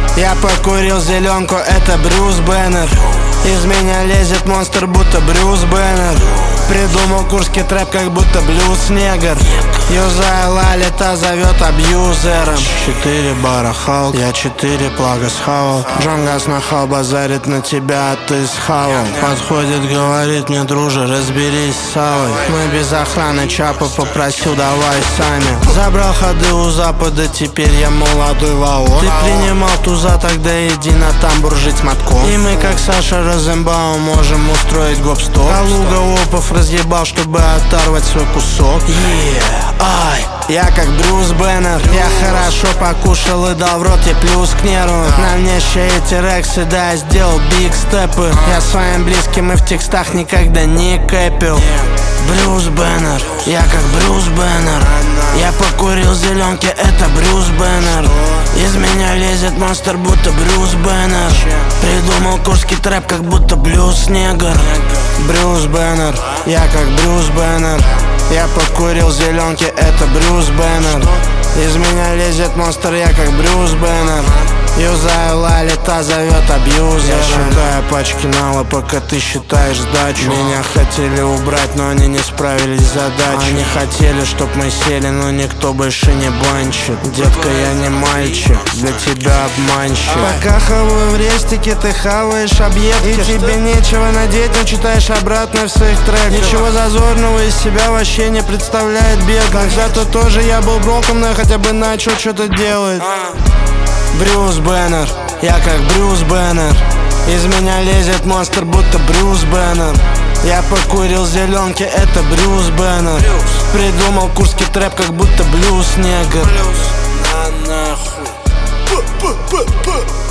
Я покурил зеленку, это Брюс Бэннер. Из меня лезет монстр, будто Брюс Бэннер. Придумал курский трэп, как будто блюз-негр. Юзая лали, та зовет абьюзером. 4 бара Халк, я 4 плага схавал. Джангас нахал базарит на тебя, а ты схавал. Подходит, говорит мне: друже, разберись с Савой. Мы без охраны, Чапа попросил, давай сами. Забрал ходы у Запада, теперь я молодой Вао. Ты принимал туза, тогда иди на тамбур жить мотком. И мы, как Саша Розенбаум, можем устроить гоп-стоп. Калуга опов разъебал, чтобы оторвать свой кусок. Ай, я как Брюс Бэннер. Я хорошо покушал и дал в рот, я плюс к нерву. На мне еще эти рексы, да, я сделал биг степы. Я своим близким и в текстах никогда не кэпил. Брюс Бэннер, я как Брюс Бэннер. Я покурил зеленки, это Брюс Бэннер. Из меня лезет монстр, будто Брюс Бэннер. Придумал курский трэп, как будто блюз-негр. Брюс Бэннер, я как Брюс Бэннер. Я покурил зеленки, это Брюс Бэннер. Из меня лезет монстр, я как Брюс Бэннер. Юзаю лали, та зовет абьюзером. Я считаю пачки нала, пока ты считаешь сдачу. Меня хотели убрать, но они не справились с задачей. Они хотели, чтоб мы сели, но никто больше не банчит. Детка, я не мальчик, для тебя обманщик. Пока хаваю в рестике, ты хаваешь объедки. И тебе нечего надеть, но читаешь обратно в своих треках. Ничего зазорного из себя вообще не представляет бедных. Зато тоже я был броком, но я хотя бы начал что-то делать. Брюс Бэннер, я как Брюс Бэннер. Из меня лезет монстр, будто Брюс Бэннер. Я покурил зеленки, это Брюс Бэннер. Придумал курский трэп, как будто блюз-негр. На нахуй.